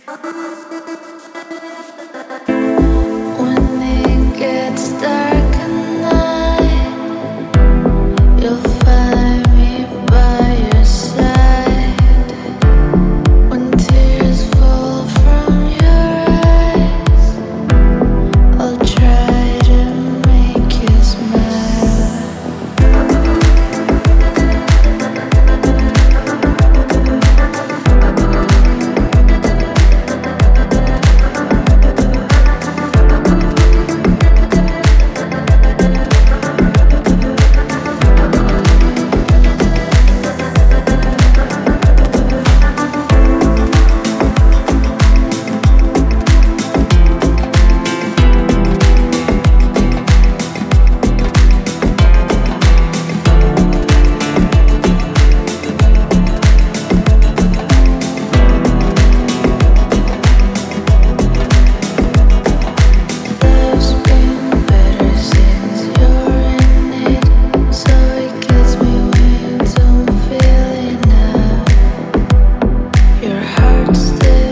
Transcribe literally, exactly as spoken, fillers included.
When it gets dark at night, you'll find me by your side. When tears fall from your eyes, I'll try to make you smile. Love's been better since you're in it, so it gets me when I'm feeling up. Your heart still